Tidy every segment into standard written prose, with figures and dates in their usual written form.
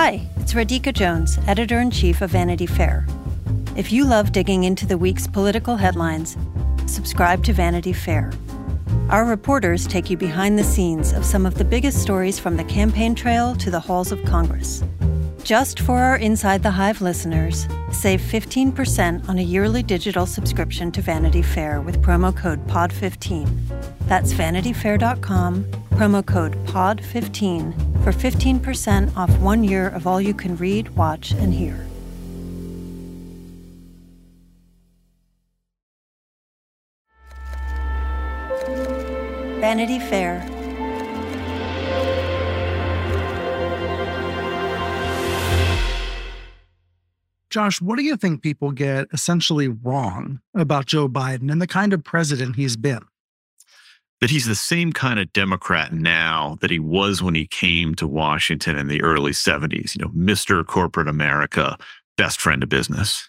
Hi, it's Radhika Jones, Editor-in-Chief of Vanity Fair. If you love digging into the week's political headlines, subscribe to Vanity Fair. Our reporters take you behind the scenes of some of the biggest stories from the campaign trail to the halls of Congress. Just for our Inside the Hive listeners, save 15% on a yearly digital subscription to Vanity Fair with promo code POD15. That's vanityfair.com, promo code POD15 for 15% off 1 year of all you can read, watch, and hear. Vanity Fair. Josh, what do you think people get essentially wrong about Joe Biden and the kind of president he's been? That he's the same kind of Democrat now that he was when he came to Washington in the early 70s. You know, Mr. Corporate America, best friend of business.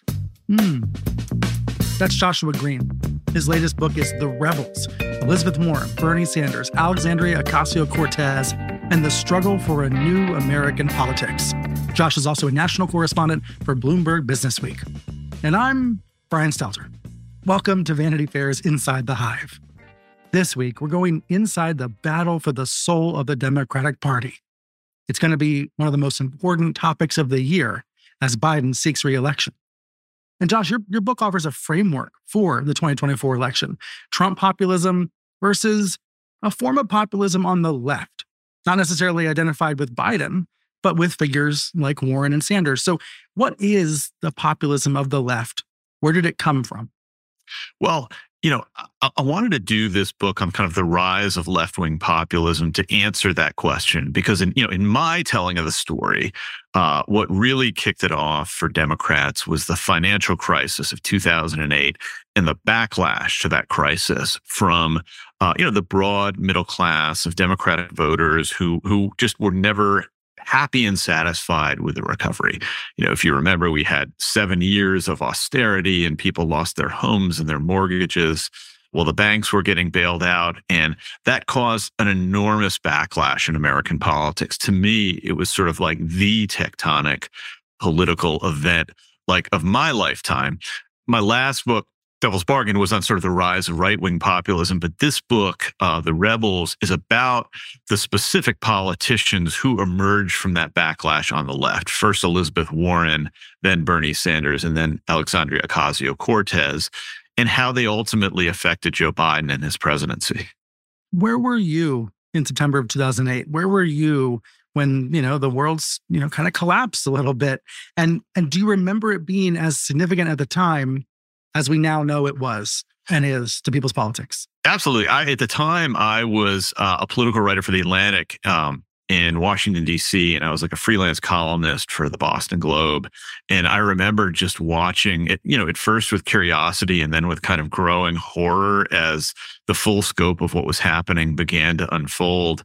That's Joshua Green. His latest book is The Rebels: Elizabeth Warren, Bernie Sanders, Alexandria Ocasio-Cortez, and the struggle for a new American politics. Josh is also a national correspondent for Bloomberg Businessweek. And I'm Brian Stelter. Welcome to Vanity Fair's Inside the Hive. This week, we're going inside the battle for the soul of the Democratic Party. It's going to be one of the most important topics of the year as Biden seeks re-election. And Josh, your book offers a framework for the 2024 election. Trump populism versus a form of populism on the left, not necessarily identified with Biden, but with figures like Warren and Sanders. So what is the populism of the left? Where did it come from? Well, you know, I wanted to do this book on kind of the rise of left-wing populism to answer that question, because in my telling of the story, what really kicked it off for Democrats was the financial crisis of 2008 and the backlash to that crisis from the broad middle class of Democratic voters who just were never happy and satisfied with the recovery. You know, if you remember, we had 7 years of austerity and people lost their homes and their mortgages. Well, the banks were getting bailed out, and that caused an enormous backlash in American politics. To me, it was sort of like the tectonic political event, like, of my lifetime. My last book, Devil's Bargain, was on sort of the rise of right-wing populism. But this book, The Rebels, is about the specific politicians who emerged from that backlash on the left. First Elizabeth Warren, then Bernie Sanders, and then Alexandria Ocasio-Cortez, and how they ultimately affected Joe Biden and his presidency. Where were you in September of 2008? Where were you when, the world's, kind of collapsed a little bit? And do you remember it being as significant at the time as we now know it was and is to people's politics? Absolutely. At the time, I was a political writer for The Atlantic in Washington, D.C., and I was like a freelance columnist for the Boston Globe. And I remember just watching it, at first with curiosity and then with kind of growing horror as the full scope of what was happening began to unfold.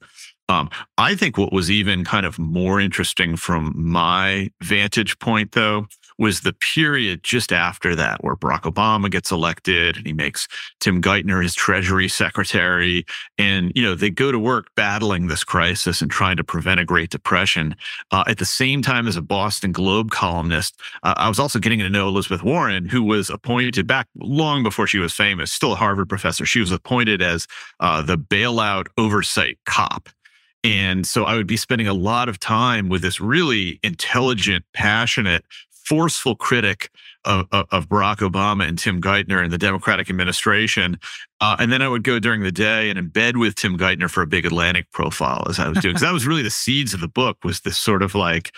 I think what was even kind of more interesting from my vantage point, though, was the period just after that where Barack Obama gets elected and he makes Tim Geithner his Treasury Secretary. And, they go to work battling this crisis and trying to prevent a Great Depression. At the same time, as a Boston Globe columnist, I was also getting to know Elizabeth Warren, who was appointed back long before she was famous, still a Harvard professor. She was appointed as the bailout oversight cop. And so I would be spending a lot of time with this really intelligent, passionate, forceful critic of Barack Obama and Tim Geithner and the Democratic administration. And then I would go during the day and in bed with Tim Geithner for a big Atlantic profile as I was doing. Because that was really the seeds of the book, was this sort of like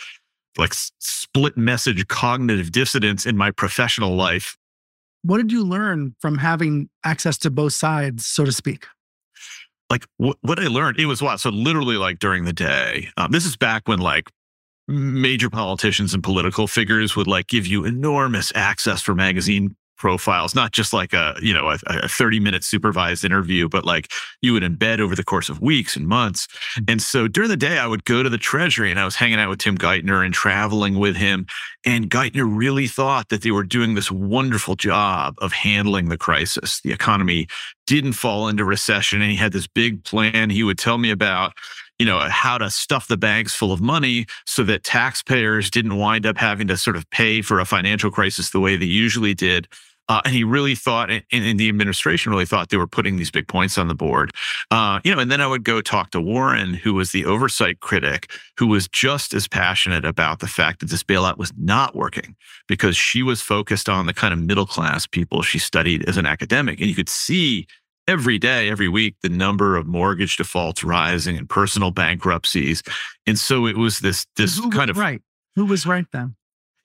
split message cognitive dissonance in my professional life. What did you learn from having access to both sides, so to speak? Like what I learned, it was what? So literally like during the day, this is back when like major politicians and political figures would like give you enormous access for magazine profiles, not just like a 30-minute supervised interview, but like you would embed over the course of weeks and months. And so during the day, I would go to the Treasury and I was hanging out with Tim Geithner and traveling with him. And Geithner really thought that they were doing this wonderful job of handling the crisis. The economy didn't fall into recession, and he had this big plan he would tell me about. how to stuff the banks full of money so that taxpayers didn't wind up having to sort of pay for a financial crisis the way they usually did. And he really thought, and the administration really thought they were putting these big points on the board. And then I would go talk to Warren, who was the oversight critic, who was just as passionate about the fact that this bailout was not working because she was focused on the kind of middle class people she studied as an academic. And you could see every day, every week, the number of mortgage defaults rising and personal bankruptcies. And so it was this kind of right. Who was right then?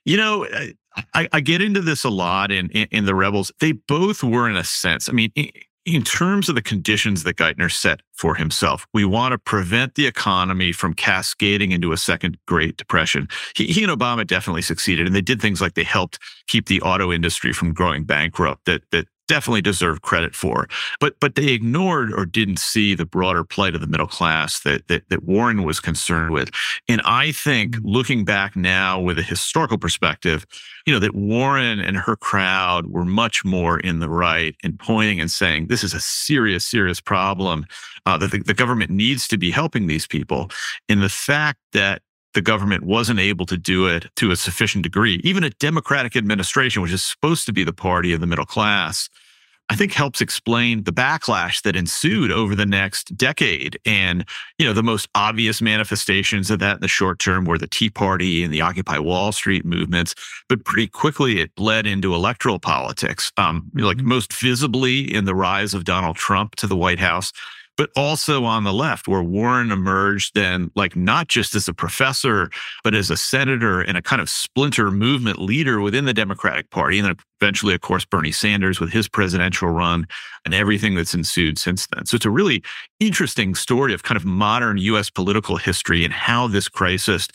I get into this a lot in the Rebels. They both were, in a sense. I mean, in terms of the conditions that Geithner set for himself, we want to prevent the economy from cascading into a second Great Depression. He and Obama definitely succeeded, and they did things like they helped keep the auto industry from growing bankrupt. That definitely deserve credit for, but they ignored or didn't see the broader plight of the middle class that Warren was concerned with. And I think, looking back now with a historical perspective, that Warren and her crowd were much more in the right in pointing and saying this is a serious, serious problem, that the government needs to be helping these people. And the fact that the government wasn't able to do it to a sufficient degree, even a Democratic administration, which is supposed to be the party of the middle class, I think helps explain the backlash that ensued over the next decade. And, the most obvious manifestations of that in the short term were the Tea Party and the Occupy Wall Street movements. But pretty quickly, it bled into electoral politics, like most visibly in the rise of Donald Trump to the White House, but also on the left, where Warren emerged then, like not just as a professor, but as a senator and a kind of splinter movement leader within the Democratic Party. And then eventually, of course, Bernie Sanders with his presidential run and everything that's ensued since then. So it's a really interesting story of kind of modern U.S. political history and how this crisis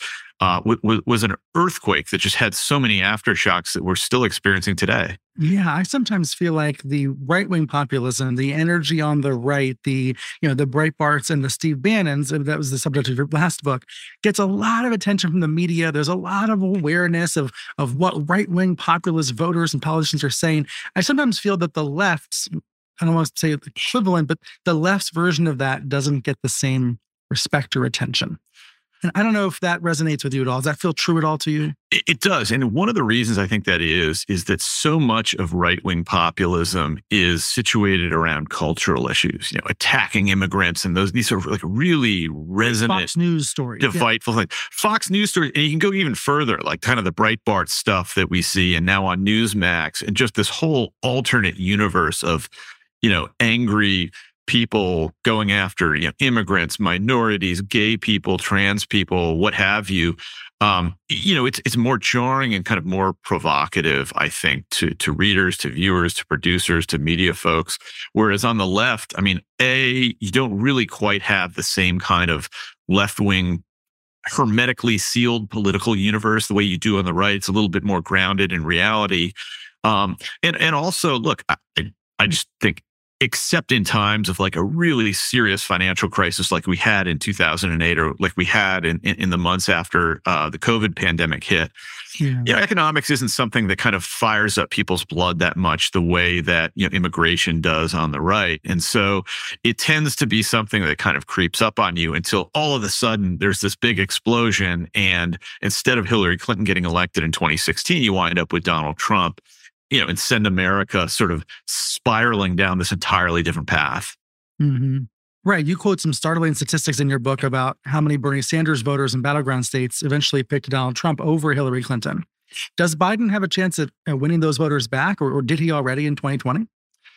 was an earthquake that just had so many aftershocks that we're still experiencing today. Yeah, I sometimes feel like the right-wing populism, the energy on the right, the Breitbarts and the Steve Bannons, that was the subject of your last book, gets a lot of attention from the media. There's a lot of awareness of what right-wing populist voters and politicians are saying. I sometimes feel that the left's, I don't want to say equivalent, but the left's version of that doesn't get the same respect or attention. And I don't know if that resonates with you at all. Does that feel true at all to you? It does. And one of the reasons I think that is that so much of right-wing populism is situated around cultural issues, attacking immigrants. And these are like really resonant Fox News stories, delightful things. Fox News stories. And you can go even further, like kind of the Breitbart stuff that we see and now on Newsmax, and just this whole alternate universe of, angry people going after immigrants, minorities, gay people, trans people, what have you. It's more jarring and kind of more provocative, I think, to readers, to viewers, to producers, to media folks. Whereas on the left, I mean, you don't really quite have the same kind of left-wing hermetically sealed political universe the way you do on the right. It's a little bit more grounded in reality. And also, look, I just think, except in times of like a really serious financial crisis like we had in 2008 or like we had in the months after the COVID pandemic hit, economics isn't something that kind of fires up people's blood that much the way that immigration does on the right. And so it tends to be something that kind of creeps up on you until all of a sudden there's this big explosion. And instead of Hillary Clinton getting elected in 2016, you wind up with Donald Trump, and send America sort of spiraling down this entirely different path. Mm-hmm. Right. You quote some startling statistics in your book about how many Bernie Sanders voters in battleground states eventually picked Donald Trump over Hillary Clinton. Does Biden have a chance at winning those voters back, or did he already in 2020?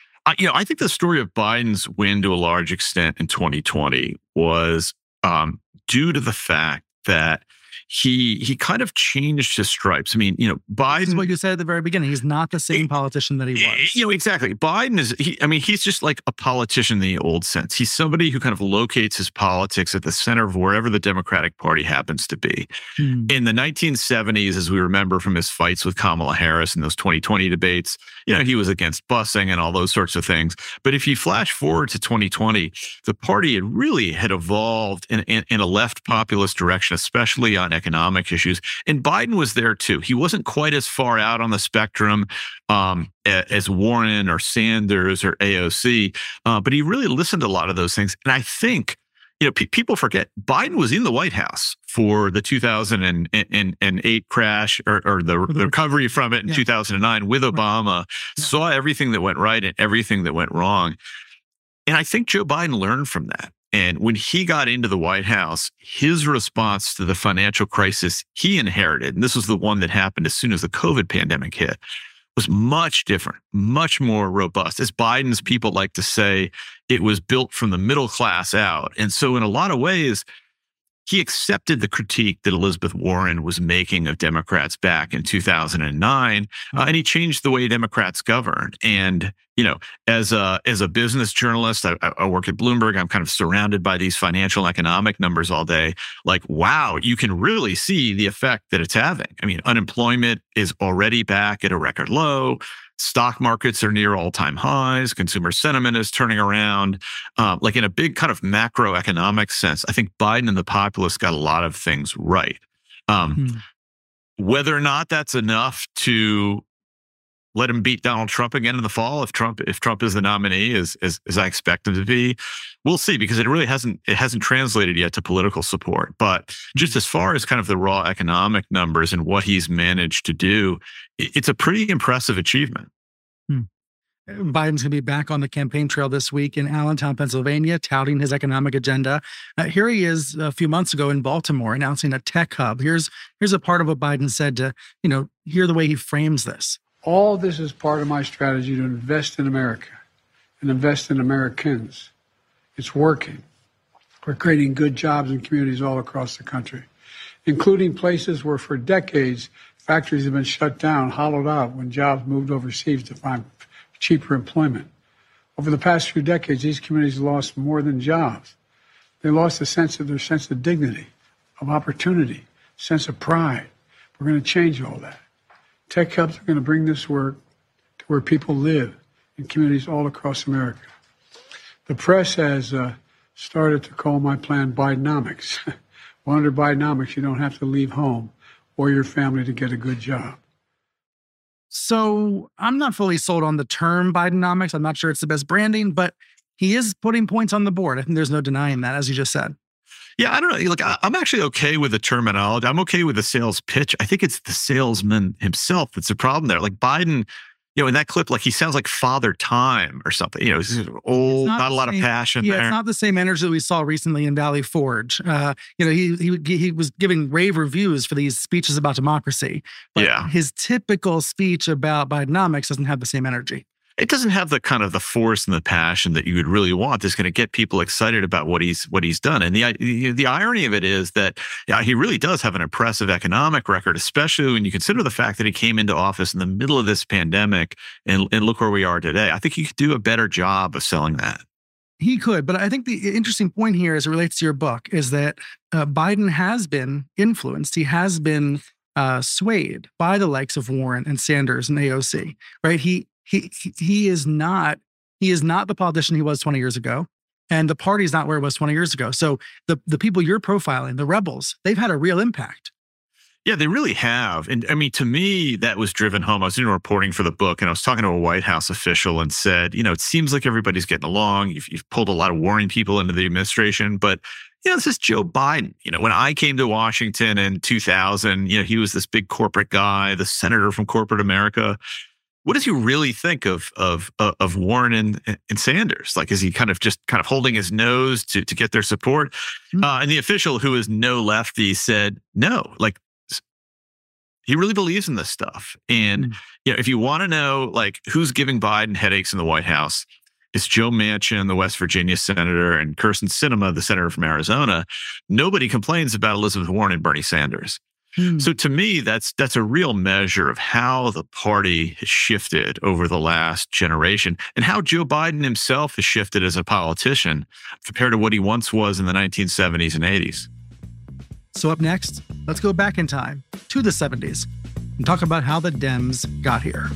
I think the story of Biden's win to a large extent in 2020 was due to the fact that he kind of changed his stripes. I mean, Biden. This is what you said at the very beginning. He's not the same politician that he was. Exactly. Biden is, he's just like a politician in the old sense. He's somebody who kind of locates his politics at the center of wherever the Democratic Party happens to be. In the 1970s, as we remember from his fights with Kamala Harris in those 2020 debates, he was against busing and all those sorts of things. But if you flash forward to 2020, the party had evolved in a left populist direction, especially on economic issues. And Biden was there too. He wasn't quite as far out on the spectrum as Warren or Sanders or AOC, but he really listened to a lot of those things. And I think, people forget Biden was in the White House for the 2008 crash or the recovery from it in 2009 with Obama, saw everything that went right and everything that went wrong. And I think Joe Biden learned from that. And when he got into the White House, his response to the financial crisis he inherited, and this was the one that happened as soon as the COVID pandemic hit, was much different, much more robust. As Biden's people like to say, it was built from the middle class out. And so in a lot of ways, he accepted the critique that Elizabeth Warren was making of Democrats back in 2009, and he changed the way Democrats governed. And, as a business journalist, I work at Bloomberg. I'm kind of surrounded by these financial economic numbers all day. Like, wow, you can really see the effect that it's having. I mean, unemployment is already back at a record low. Stock markets are near all-time highs. Consumer sentiment is turning around. Like in a big kind of macroeconomic sense, I think Biden and the populists got a lot of things right. Whether or not that's enough to let him beat Donald Trump again in the fall, if Trump is the nominee, as I expect him to be, we'll see, because it really hasn't translated yet to political support. But just as far as kind of the raw economic numbers and what he's managed to do, it's a pretty impressive achievement. Biden's going to be back on the campaign trail this week in Allentown, Pennsylvania, touting his economic agenda. Here he is a few months ago in Baltimore announcing a tech hub. Here's a part of what Biden said to, hear the way he frames this. All this is part of my strategy to invest in America and invest in Americans. It's working. We're creating good jobs in communities all across the country, including places where for decades factories have been shut down, hollowed out when jobs moved overseas to find cheaper employment. Over the past few decades, these communities lost more than jobs. They lost their sense of dignity, of opportunity, sense of pride. We're going to change all that. Tech hubs are going to bring this work to where people live in communities all across America. The press has started to call my plan Bidenomics. Well, under Bidenomics, you don't have to leave home or your family to get a good job. So I'm not fully sold on the term Bidenomics. I'm not sure it's the best branding, but he is putting points on the board. I think there's no denying that, as you just said. Yeah, I don't know. Look, I'm actually okay with the terminology. I'm okay with the sales pitch. I think it's the salesman himself that's the problem there. Like Biden, in that clip, like he sounds like Father Time or something. He's old, not a lot of passion there. It's not the same energy that we saw recently in Valley Forge. He was giving rave reviews for these speeches about democracy. But his typical speech about Bidenomics doesn't have the same energy. It doesn't have the kind of the force and the passion that you would really want that's going to get people excited about what he's done. And the irony of it is that he really does have an impressive economic record, especially when you consider the fact that he came into office in the middle of this pandemic and look where we are today. I think he could do a better job of selling that. He could, but I think the interesting point here as it relates to your book is that Biden has been influenced. He has been swayed by the likes of Warren and Sanders and AOC, right? He is not the politician he was 20 years ago, and the party's not where it was 20 years ago. So the people you're profiling, the rebels, they've had a real impact. Yeah, they really have. And I mean, to me, that was driven home. I was doing reporting for the book, and I was talking to a White House official and said, it seems like everybody's getting along. You've pulled a lot of Warren people into the administration, but this is Joe Biden. When I came to Washington in 2000, he was this big corporate guy, the senator from corporate America. What does he really think of Warren and Sanders? Like, is he kind of holding his nose to get their support? And the official, who is no lefty, said, no, like, he really believes in this stuff. And if you want to know, like, who's giving Biden headaches in the White House, it's Joe Manchin, the West Virginia senator, and Kyrsten Sinema, the senator from Arizona. Nobody complains about Elizabeth Warren and Bernie Sanders. So to me, that's a real measure of how the party has shifted over the last generation and how Joe Biden himself has shifted as a politician compared to what he once was in the 1970s and 80s. So up next, let's go back in time to the 70s and talk about how the Dems got here.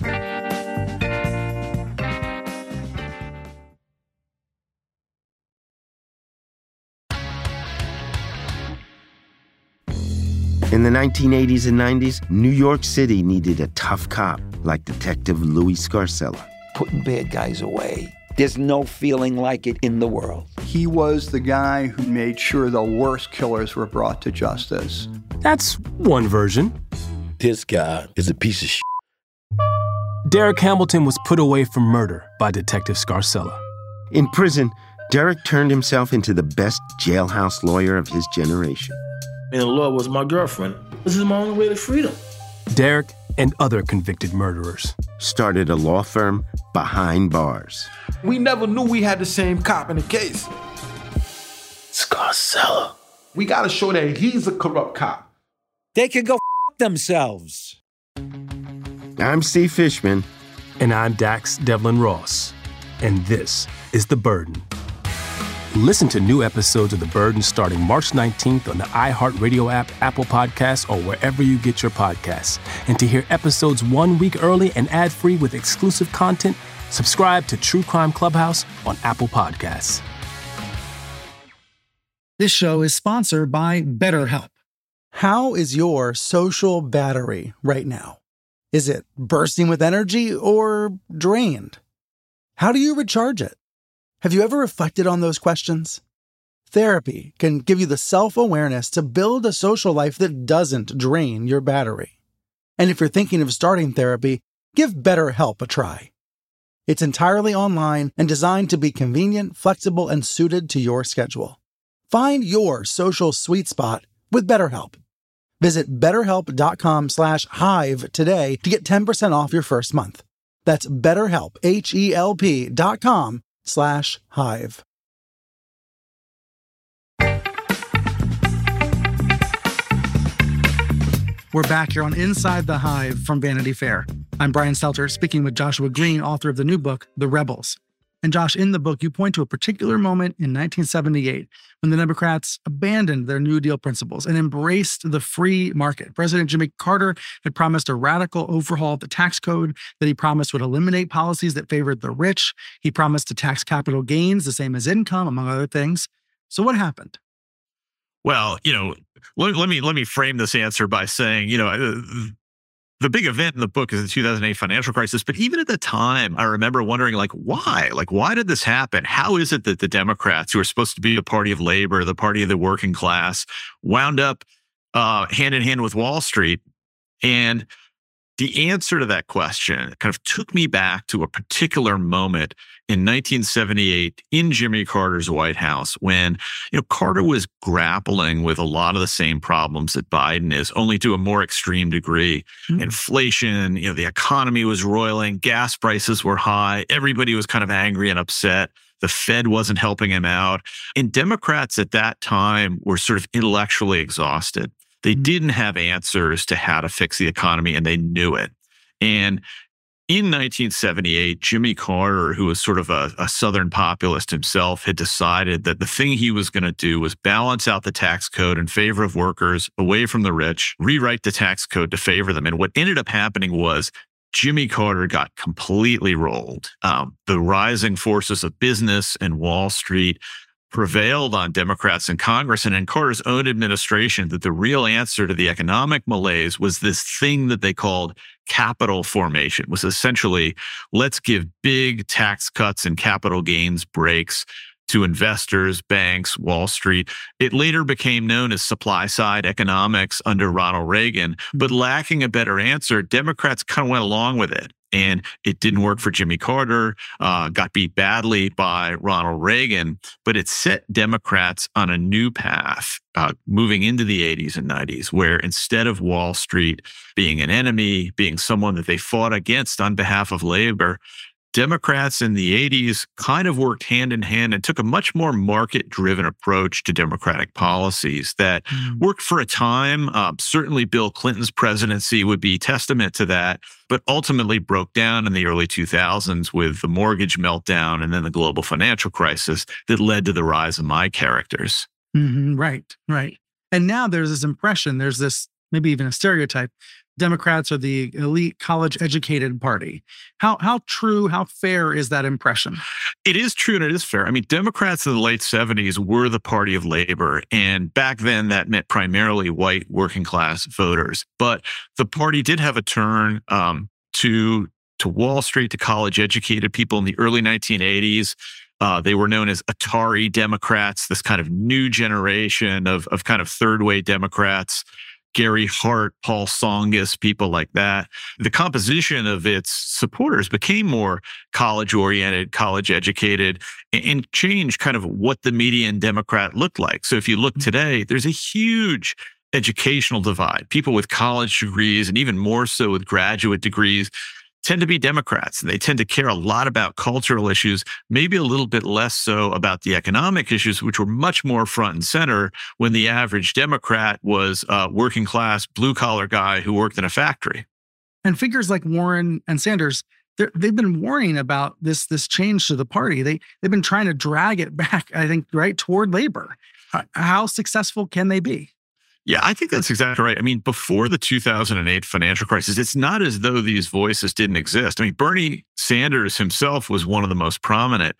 In the 1980s and 90s, New York City needed a tough cop like Detective Louis Scarcella. Putting bad guys away. There's no feeling like it in the world. He was the guy who made sure the worst killers were brought to justice. That's one version. This guy is a piece of shit. Derek Hamilton was put away for murder by Detective Scarcella. In prison, Derek turned himself into the best jailhouse lawyer of his generation. And the law was my girlfriend. This is my only way to freedom. Derek and other convicted murderers started a law firm behind bars. We never knew we had the same cop in the case. Scarcella. We gotta show that he's a corrupt cop. They can go themselves. I'm Steve Fishman. And I'm Dax Devlin Ross. And this is The Burden. Listen to new episodes of The Burden starting March 19th on the iHeartRadio app, Apple Podcasts, or wherever you get your podcasts. And to hear episodes 1 week early and ad-free with exclusive content, subscribe to True Crime Clubhouse on Apple Podcasts. This show is sponsored by BetterHelp. How is your social battery right now? Is it bursting with energy or drained? How do you recharge it? Have you ever reflected on those questions? Therapy can give you the self-awareness to build a social life that doesn't drain your battery. And if you're thinking of starting therapy, give BetterHelp a try. It's entirely online and designed to be convenient, flexible, and suited to your schedule. Find your social sweet spot with BetterHelp. Visit BetterHelp.com/Hive today to get 10% off your first month. That's BetterHelp, HELP.com/Hive. We're back here on Inside the Hive from Vanity Fair. I'm Brian Stelter, speaking with Joshua Green, author of the new book, The Rebels. And Josh, in the book, you point to a particular moment in 1978 when the Democrats abandoned their New Deal principles and embraced the free market. President Jimmy Carter had promised a radical overhaul of the tax code that he promised would eliminate policies that favored the rich. He promised to tax capital gains the same as income, among other things. So what happened? Well, let me frame this answer by saying, the big event in the book is the 2008 financial crisis. But even at the time, I remember wondering, why? Why did this happen? How is it that the Democrats, who are supposed to be the party of labor, the party of the working class, wound up hand in hand with Wall Street? And the answer to that question kind of took me back to a particular moment in 1978 in Jimmy Carter's White House when, Carter was grappling with a lot of the same problems that Biden is, only to a more extreme degree. Mm-hmm. Inflation, the economy was roiling, gas prices were high, everybody was kind of angry and upset. The Fed wasn't helping him out. And Democrats at that time were sort of intellectually exhausted. They didn't have answers to how to fix the economy, and they knew it. And in 1978, Jimmy Carter, who was sort of a Southern populist himself, had decided that the thing he was going to do was balance out the tax code in favor of workers, away from the rich, rewrite the tax code to favor them. And what ended up happening was Jimmy Carter got completely rolled. The rising forces of business and Wall Street prevailed on Democrats in Congress and in Carter's own administration that the real answer to the economic malaise was this thing that they called capital formation, was essentially, let's give big tax cuts and capital gains breaks to investors, banks, Wall Street. It later became known as supply side economics under Ronald Reagan, but lacking a better answer, Democrats kind of went along with it. And it didn't work for Jimmy Carter, got beat badly by Ronald Reagan, but it set Democrats on a new path moving into the 80s and 90s, where instead of Wall Street being an enemy, being someone that they fought against on behalf of labor, Democrats in the 80s kind of worked hand in hand and took a much more market-driven approach to Democratic policies that worked for a time. Certainly Bill Clinton's presidency would be testament to that, but ultimately broke down in the early 2000s with the mortgage meltdown and then the global financial crisis that led to the rise of my characters. Mm-hmm. Right. And now there's this impression, there's this maybe even a stereotype, Democrats are the elite college-educated party. How true, how fair is that impression? It is true and it is fair. I mean, Democrats in the late 70s were the party of labor. And back then, that meant primarily white working-class voters. But the party did have a turn to Wall Street, to college-educated people in the early 1980s. They were known as Atari Democrats, this kind of new generation of kind of third-way Democrats. Gary Hart, Paul Tsongas, people like that. The composition of its supporters became more college-oriented, college-educated, and changed kind of what the median Democrat looked like. So if you look today, there's a huge educational divide. People with college degrees, and even more so with graduate degrees, tend to be Democrats. They tend to care a lot about cultural issues, maybe a little bit less so about the economic issues, which were much more front and center when the average Democrat was a working class, blue collar guy who worked in a factory. And figures like Warren and Sanders, they've been warning about this change to the party. They've been trying to drag it back, I think, right toward labor. How successful can they be? Yeah, I think that's exactly right. I mean, before the 2008 financial crisis, it's not as though these voices didn't exist. I mean, Bernie Sanders himself was one of the most prominent.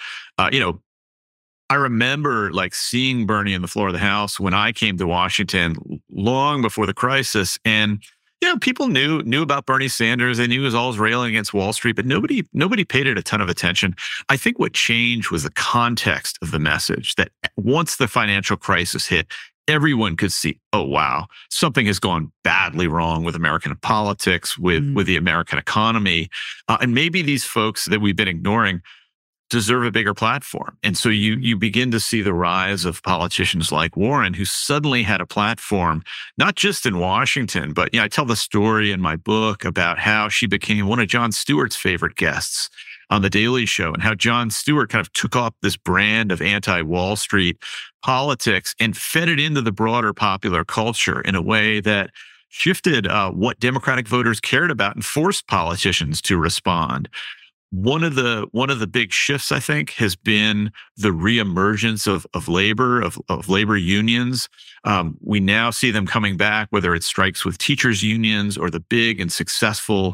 I remember like seeing Bernie on the floor of the House when I came to Washington long before the crisis. And, people knew about Bernie Sanders. They knew he was always railing against Wall Street, but nobody paid it a ton of attention. I think what changed was the context of the message that once the financial crisis hit, everyone could see, oh, wow, something has gone badly wrong with American politics, with the American economy. And maybe these folks that we've been ignoring deserve a bigger platform. And so you begin to see the rise of politicians like Warren, who suddenly had a platform, not just in Washington, but I tell the story in my book about how she became one of Jon Stewart's favorite guests on The Daily Show, and how Jon Stewart kind of took up this brand of anti-Wall Street politics and fed it into the broader popular culture in a way that shifted what Democratic voters cared about and forced politicians to respond. One of the big shifts, I think, has been the reemergence of labor unions. We now see them coming back, whether it's strikes with teachers unions or the big and successful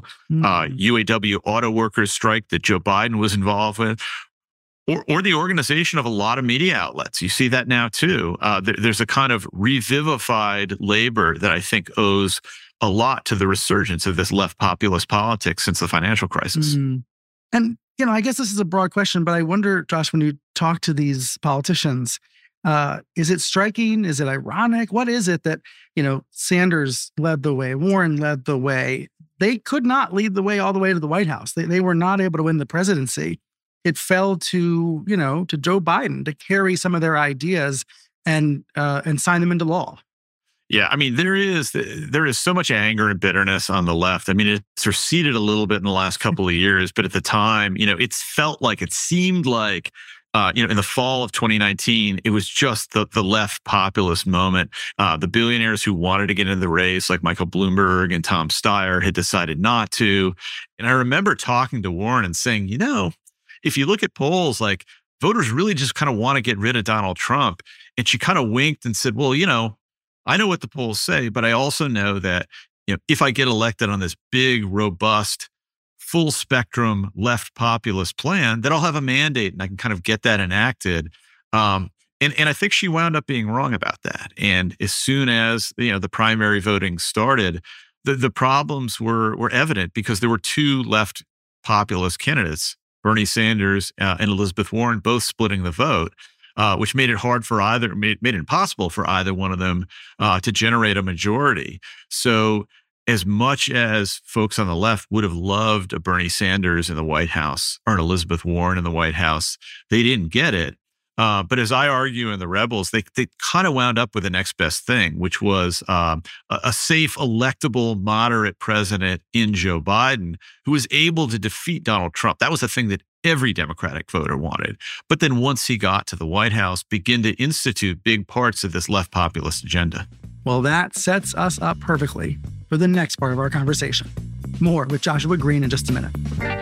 UAW auto workers strike that Joe Biden was involved with, or the organization of a lot of media outlets. You see that now too. There's a kind of revivified labor that I think owes a lot to the resurgence of this left populist politics since the financial crisis. Mm-hmm. And, I guess this is a broad question, but I wonder, Josh, when you talk to these politicians, is it striking? Is it ironic? What is it that, Sanders led the way, Warren led the way? They could not lead the way all the way to the White House. They were not able to win the presidency. It fell to, to Joe Biden to carry some of their ideas and sign them into law. Yeah, I mean, there is so much anger and bitterness on the left. I mean, it's receded a little bit in the last couple of years, but at the time, it seemed like, in the fall of 2019, it was just the left populist moment. The billionaires who wanted to get into the race, like Michael Bloomberg and Tom Steyer, had decided not to. And I remember talking to Warren and saying, if you look at polls, like voters really just kind of want to get rid of Donald Trump. And she kind of winked and said, well, I know what the polls say, but I also know that, if I get elected on this big, robust, full spectrum left populist plan, that I'll have a mandate and I can kind of get that enacted. And I think she wound up being wrong about that. And as soon as, the primary voting started, the problems were evident because there were two left populist candidates, Bernie Sanders and Elizabeth Warren, both splitting the vote. Which made it made it impossible for either one of them to generate a majority. So as much as folks on the left would have loved a Bernie Sanders in the White House or an Elizabeth Warren in the White House, they didn't get it. But as I argue in The Rebels, they kind of wound up with the next best thing, which was a safe, electable, moderate president in Joe Biden, who was able to defeat Donald Trump. That was the thing that every Democratic voter wanted. But then once he got to the White House, begin to institute big parts of this left populist agenda. Well, that sets us up perfectly for the next part of our conversation. More with Joshua Green in just a minute.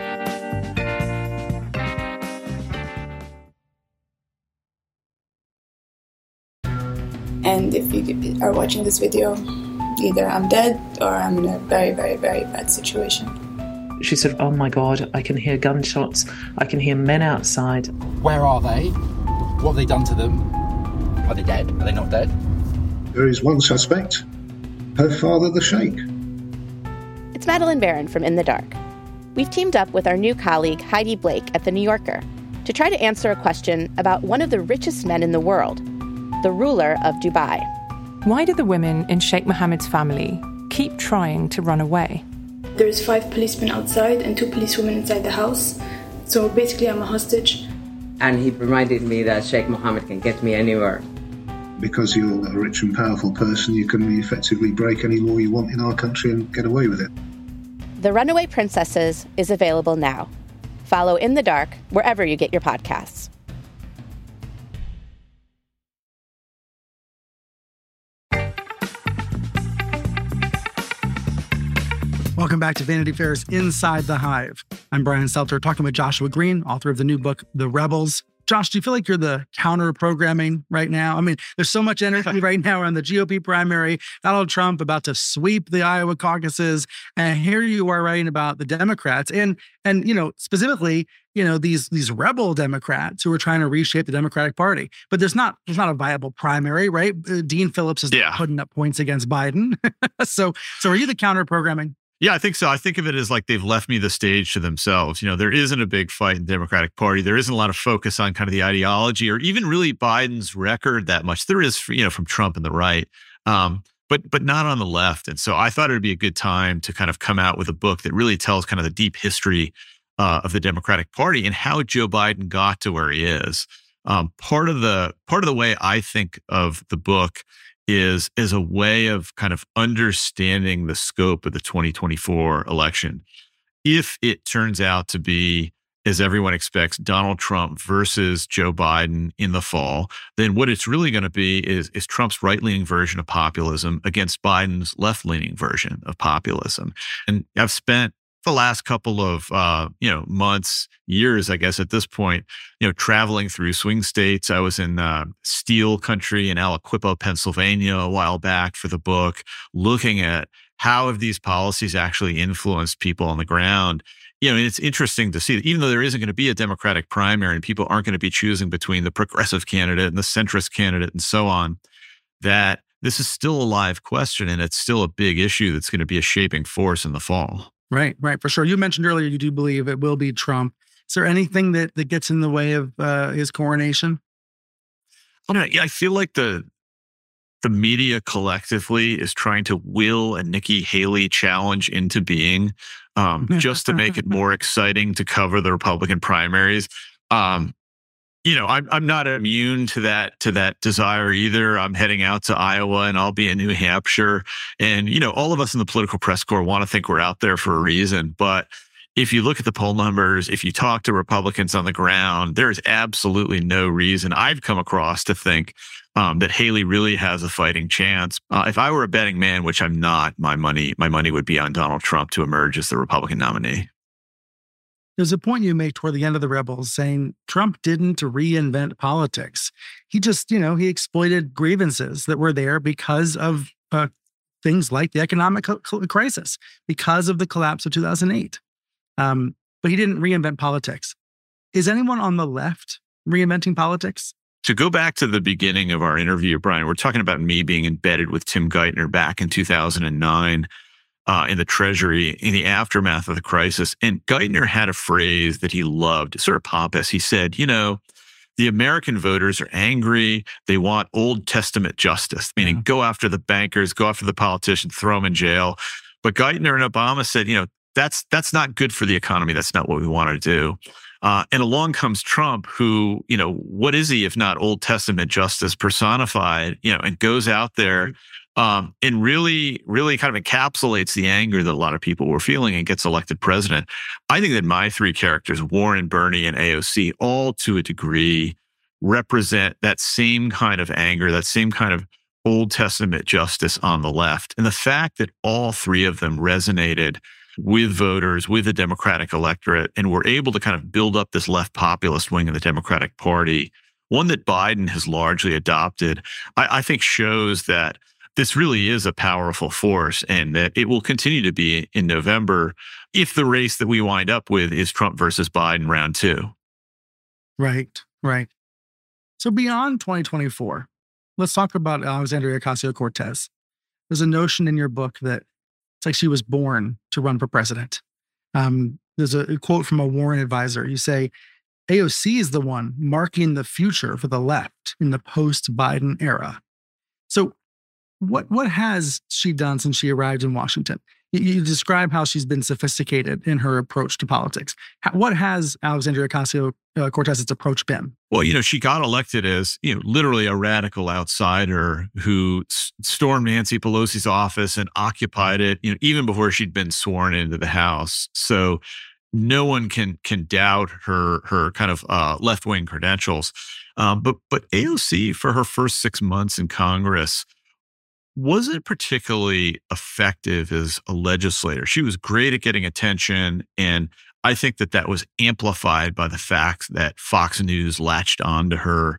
And if you are watching this video, either I'm dead or I'm in a very, very, very bad situation. She said, oh my God, I can hear gunshots. I can hear men outside. Where are they? What have they done to them? Are they dead? Are they not dead? There is one suspect, her father, the Sheikh. It's Madeline Barron from In the Dark. We've teamed up with our new colleague, Heidi Blake, at The New Yorker. to try to answer a question about one of the richest men in the world, the ruler of Dubai. Why do the women in Sheikh Mohammed's family keep trying to run away? There's 5 policemen outside and 2 policewomen inside the house. So basically, I'm a hostage. And he reminded me that Sheikh Mohammed can get me anywhere. Because you're a rich and powerful person, you can effectively break any law you want in our country and get away with it. The Runaway Princesses is available now. Follow In the Dark wherever you get your podcasts. Welcome back to Vanity Fair's Inside the Hive. I'm Brian Stelter, talking with Joshua Green, author of the new book, The Rebels. Josh, do you feel like you're the counter-programming right now? I mean, there's so much energy right now around the GOP primary, Donald Trump about to sweep the Iowa caucuses, and here you are writing about the Democrats and specifically, these rebel Democrats who are trying to reshape the Democratic Party. But there's not a viable primary, right? Dean Phillips is putting up points against Biden. So are you the counter-programming? Yeah, I think so. I think of it as like they've left me the stage to themselves. There isn't a big fight in the Democratic Party. There isn't a lot of focus on kind of the ideology or even really Biden's record that much. There is, from Trump and the right, but not on the left. And so I thought it would be a good time to kind of come out with a book that really tells kind of the deep history of the Democratic Party and how Joe Biden got to where he is. Part of the way I think of the book is a way of kind of understanding the scope of the 2024 election. If it turns out to be, as everyone expects, Donald Trump versus Joe Biden in the fall, then what it's really going to be is Trump's right-leaning version of populism against Biden's left-leaning version of populism. And I've spent the last couple of months, years, I guess at this point, traveling through swing states. I was in steel country in Aliquippa, Pennsylvania a while back for the book, looking at how have these policies actually influenced people on the ground. And it's interesting to see that even though there isn't going to be a Democratic primary and people aren't going to be choosing between the progressive candidate and the centrist candidate and so on, that this is still a live question and it's still a big issue that's going to be a shaping force in the fall. Right, for sure. You mentioned earlier you do believe it will be Trump. Is there anything that gets in the way of his coronation? I feel like the media collectively is trying to will a Nikki Haley challenge into being just to make it more exciting to cover the Republican primaries. I'm not immune to that desire either. I'm heading out to Iowa and I'll be in New Hampshire. And, all of us in the political press corps want to think we're out there for a reason. But if you look at the poll numbers, if you talk to Republicans on the ground, there is absolutely no reason I've come across to think that Haley really has a fighting chance. If I were a betting man, which I'm not, my money would be on Donald Trump to emerge as the Republican nominee. There's a point you make toward the end of The Rebels saying Trump didn't reinvent politics. He just, he exploited grievances that were there because of things like the economic crisis, because of the collapse of 2008. But he didn't reinvent politics. Is anyone on the left reinventing politics? To go back to the beginning of our interview, Brian, we're talking about me being embedded with Tim Geithner back in 2009. In the Treasury in the aftermath of the crisis. And Geithner had a phrase that he loved, sort of pompous. He said, the American voters are angry. They want Old Testament justice, meaning go after the bankers, go after the politicians, throw them in jail. But Geithner and Obama said, that's not good for the economy. That's not what we want to do. And along comes Trump, who, what is he if not Old Testament justice personified, and goes out there and really, really kind of encapsulates the anger that a lot of people were feeling and gets elected president. I think that my three characters, Warren, Bernie, and AOC, all to a degree represent that same kind of anger, that same kind of Old Testament justice on the left. And the fact that all three of them resonated with voters, with the Democratic electorate, and were able to kind of build up this left populist wing of the Democratic Party, one that Biden has largely adopted, I think shows that this really is a powerful force and that it will continue to be in November if the race that we wind up with is Trump versus Biden round 2. Right. So beyond 2024, let's talk about Alexandria Ocasio-Cortez. There's a notion in your book that it's like she was born to run for president. There's a quote from a Warren advisor. You say, AOC is the one marking the future for the left in the post-Biden era. So what has she done since she arrived in Washington? You describe how she's been sophisticated in her approach to politics. What has Alexandria Ocasio-Cortez's approach been? Well, she got elected as, literally a radical outsider who stormed Nancy Pelosi's office and occupied it, even before she'd been sworn into the House. So no one can doubt her kind of left-wing credentials. But AOC, for her first 6 months in Congress, wasn't particularly effective as a legislator. She was great at getting attention, and I think that was amplified by the fact that Fox News latched onto her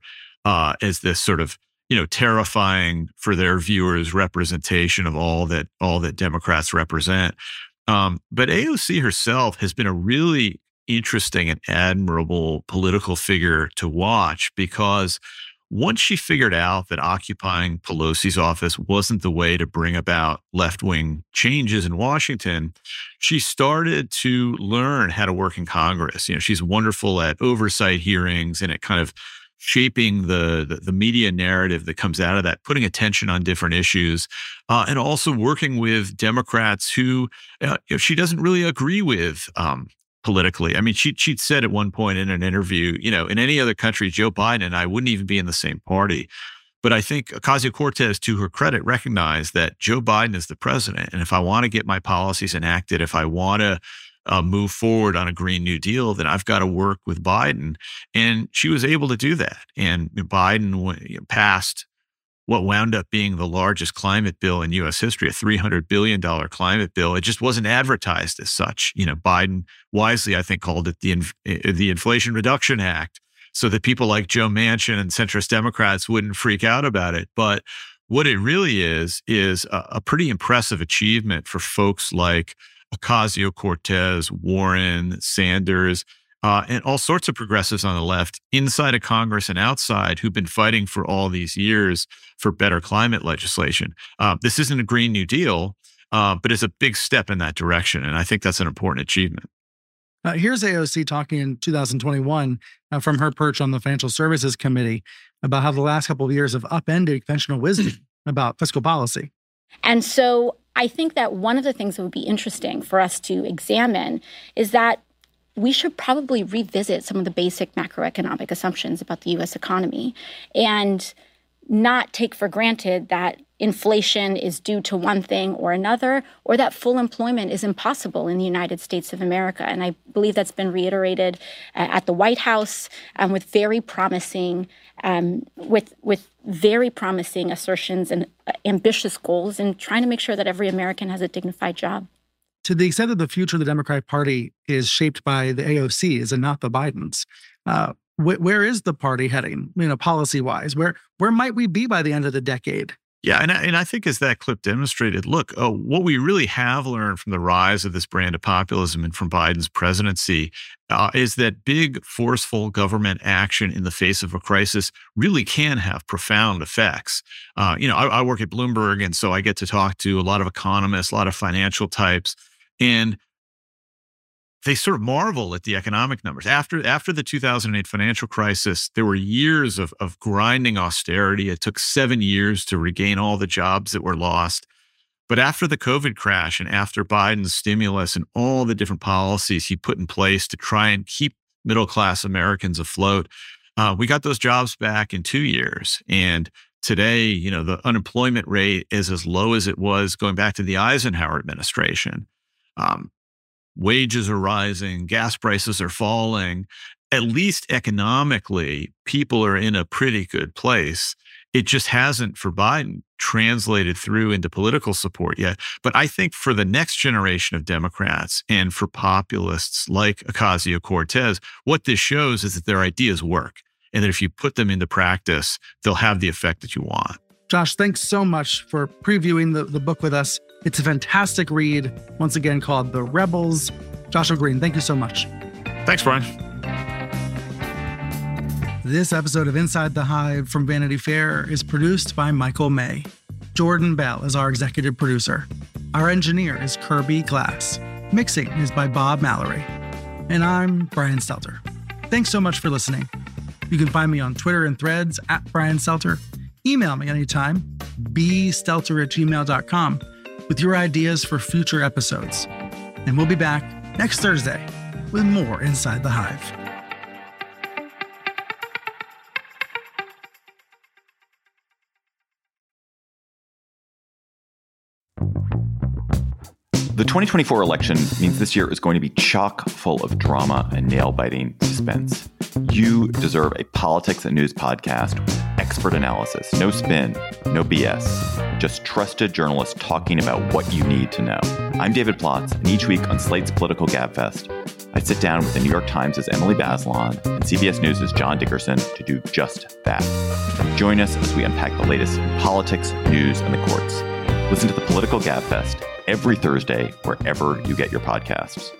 as this sort of, terrifying for their viewers representation of all that Democrats represent. But AOC herself has been a really interesting and admirable political figure to watch, because once she figured out that occupying Pelosi's office wasn't the way to bring about left-wing changes in Washington, she started to learn how to work in Congress. She's wonderful at oversight hearings and at kind of shaping the media narrative that comes out of that, putting attention on different issues, and also working with Democrats who she doesn't really agree with politically. I mean, she'd said at one point in an interview, in any other country, Joe Biden and I wouldn't even be in the same party. But I think Ocasio-Cortez, to her credit, recognized that Joe Biden is the president. And if I want to get my policies enacted, if I want to move forward on a Green New Deal, then I've got to work with Biden. And she was able to do that. And Biden passed what wound up being the largest climate bill in U.S. history, a $300 billion climate bill. It just wasn't advertised as such. Biden wisely, I think, called it the Inflation Reduction Act, so that people like Joe Manchin and centrist Democrats wouldn't freak out about it. But what it really is a pretty impressive achievement for folks like Ocasio-Cortez, Warren, Sanders, and all sorts of progressives on the left, inside of Congress and outside, who've been fighting for all these years for better climate legislation. This isn't a Green New Deal, but it's a big step in that direction. And I think that's an important achievement. Here's AOC talking in 2021 from her perch on the Financial Services Committee about how the last couple of years have upended conventional wisdom about fiscal policy. And so I think that one of the things that would be interesting for us to examine is that we should probably revisit some of the basic macroeconomic assumptions about the U.S. economy and not take for granted that inflation is due to one thing or another, or that full employment is impossible in the United States of America. And I believe that's been reiterated at the White House with very promising assertions and ambitious goals, and trying to make sure that every American has a dignified job. To the extent that the future of the Democratic Party is shaped by the AOCs and not the Bidens, where is the party heading, policy-wise? Where might we be by the end of the decade? Yeah, and I think as that clip demonstrated, look, what we really have learned from the rise of this brand of populism and from Biden's presidency is that big, forceful government action in the face of a crisis really can have profound effects. I work at Bloomberg, and so I get to talk to a lot of economists, a lot of financial types, and they sort of marvel at the economic numbers. After the 2008 financial crisis, there were years of grinding austerity. It took 7 years to regain all the jobs that were lost. But after the COVID crash and after Biden's stimulus and all the different policies he put in place to try and keep middle-class Americans afloat, we got those jobs back in 2 years. And today, the unemployment rate is as low as it was going back to the Eisenhower administration. Wages are rising, gas prices are falling. At least economically, people are in a pretty good place. It just hasn't, for Biden, translated through into political support yet. But I think for the next generation of Democrats and for populists like Ocasio-Cortez, what this shows is that their ideas work, and that if you put them into practice, they'll have the effect that you want. Josh, thanks so much for previewing the book with us. It's a fantastic read, once again, called The Rebels. Joshua Green, thank you so much. Thanks, Brian. This episode of Inside the Hive from Vanity Fair is produced by Michael May. Jordan Bell is our executive producer. Our engineer is Kirby Glass. Mixing is by Bob Mallory. And I'm Brian Stelter. Thanks so much for listening. You can find me on Twitter and Threads @BrianStelter. Email me anytime, bstelter@gmail.com, with your ideas for future episodes. And we'll be back next Thursday with more Inside the Hive. The 2024 election means this year is going to be chock full of drama and nail-biting suspense. You deserve a politics and news podcast with expert analysis, no spin, no BS, just trusted journalists talking about what you need to know. I'm David Plotz, and each week on Slate's Political Gabfest, I sit down with the New York Times' Emily Bazelon and CBS News' John Dickerson to do just that. Join us as we unpack the latest in politics, news, and the courts. Listen to the Political Gabfest every Thursday, wherever you get your podcasts.